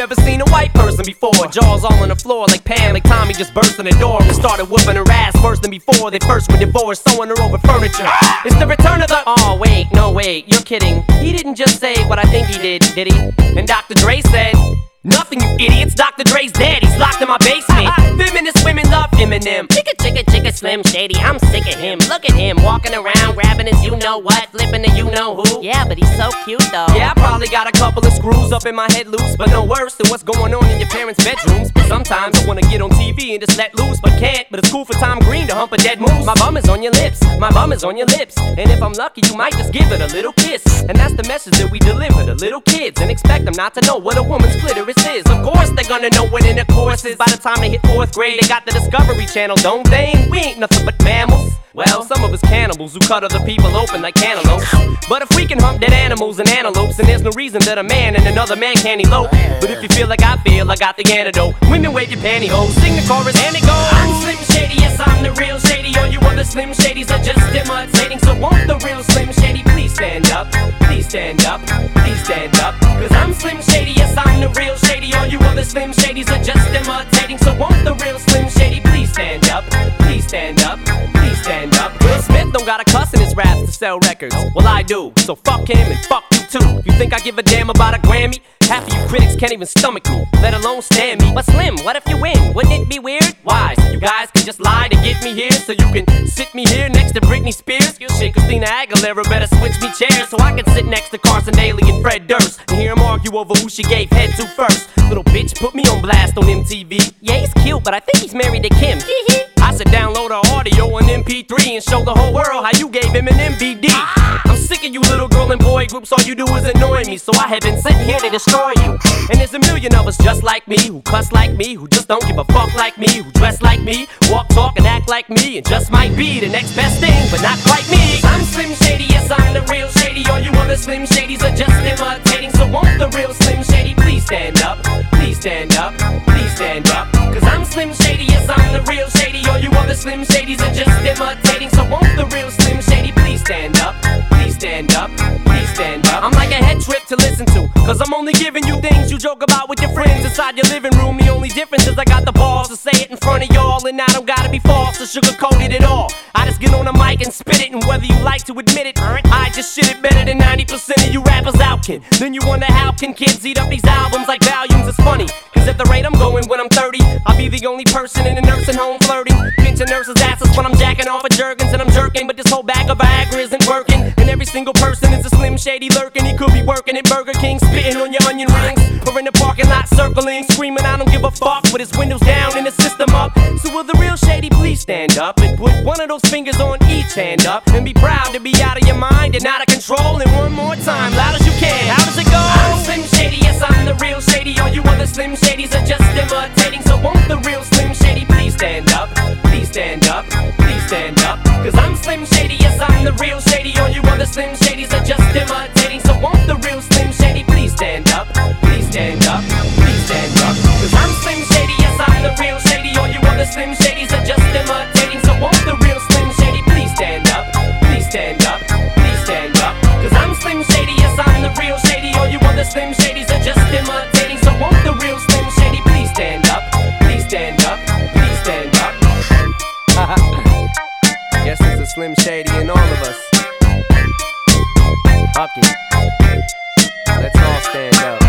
never seen a white person before. Jaws all on the floor like Pam, like Tommy just burst in the door and started whooping her ass worse than before they first were divorced, sewing her over furniture. It's the return of the... Oh, wait, no, wait, you're kidding. He didn't just say what I think he did he? And Dr. Dre said... Nothing, you idiots. Dr. Dre's dead. He's locked in my basement. Feminist women love Eminem. Chicka, chicka, chicka, Slim Shady. I'm sick of him. Look at him walking around, grabbing his you-know-what, flipping the you-know-who. Yeah, but he's so cute, though. Yeah, I probably got a couple of screws up in my head loose, but no worse than what's going on in your parents' bedrooms. But sometimes I wanna get on TV and just let loose, but can't. But it's cool for Tom Green to hump a dead moose. My bum is on your lips. My bum is on your lips. And if I'm lucky, you might just give it a little kiss. And that's the message that we deliver to little kids, and expect them not to know what a woman's clitoris is. Of course they're gonna know what intercourse is. By the time they hit 4th grade, they got the Discovery Channel, don't they? We ain't nothing but mammals. Well, some of us cannibals who cut other people open like cantaloupes. But if we can hump dead animals and antelopes, then there's no reason that a man and another man can't elope. But if you feel like I feel, I got the antidote. Women wave your pantyhose, sing the chorus and it goes. I'm Slim Shady, yes I'm the real Shady. All you other Slim Shadys are just imitating. So won't the real Slim Shady please stand up? Please stand up, please stand up. Cause I'm Slim Shady, yes I'm the real Shady. All you other Slim Shadys are just imitating. So won't the real Slim Shady please stand up? Please stand up, please stand up. Will Smith don't got a cuss in his raps to sell records. Well, I do, so fuck him and fuck you too. You think I give a damn about a Grammy? Half of you critics can't even stomach me, let alone stand me. But Slim, what if you win? Wouldn't it be weird? Why? So you guys can just lie to get me here, so you can sit me here next to Britney Spears? Shit, Christina Aguilera better switch me chairs so I can sit next to Carson Daly and Fred Durst and hear them argue over who she gave head to first. Little bitch put me on blast on MTV. Yeah, he's cute, but I think he's married to Kim. I should download her audio on MP3 and show the whole world how you gave him an MVD. I'm sick of you little girl and boy groups, all you do is annoy me, so I have been sitting here to destroy you. And there's a million of us just like me, who cuss like me, who just don't give a fuck like me, who dress like me, walk, talk, and act like me, and just might be the next best thing, but not quite me. I'm Slim Shady, yes I'm the real Shady. All you other Slim Shadys are just imitating. So won't the real Slim Shady please stand up? Please stand up, please stand up. Cause I'm Slim Shady, yes I'm the real Shady. All you other Slim Shadys are just imitating. So won't the real Slim Shady please stand up? Please stand up, please stand up. I'm like a head trip to listen to, cause I'm only giving you things you joke about with your friends inside your living room. The only difference is I got the balls to say it in front of y'all, and I don't gotta be false or sugarcoated at all. I just get on the mic and spit it, and whether you like to admit it, I just shit it better than 90% of you rappers out can. Then you wonder how can kids eat up these albums like volumes. It's funny, cause at the rate I'm going when I'm 30, I'll be the only person in a nursing home flirting, pinching nurses' asses when I'm jacking off of Jergens and I'm jerking. But this whole bag of Viagra isn't working, and every single person is a Slim Shady lurking. He could be working at Burger King, spitting on your onion rings, or in the parking lot circling, screaming I don't give a fuck with his windows down and his system up. So will the real Shady please stand up and put one of those fingers on each hand up and be proud to be out of your mind and out of control? And one more time, loud as you can, how does it go? I'm Slim Shady, yes I'm the real Shady. All you other Slim Shadys are just imitating. So won't the real Slim Shady please stand up? Please stand up, please stand up. Cause I'm Slim Shady, yes I'm the real Shady. All you other Slim Shadys are just imitating. So won't the real Slim Shady please stand up? Please stand up, please stand up. Cause I'm Slim Shady, yes I'm the real Shady. All you other Slim Shadys are just imitating. So won't the real Slim Shady please stand up? Please stand up, please stand up. Cause I'm Slim Shady, yes I'm the real Shady. All you other Slim Shadys are just imitating. So won't the real Slim Shady please stand up? Please stand up, please stand up. Guess there's a Slim Shady in all of us. Fuck it. Let's all stand up.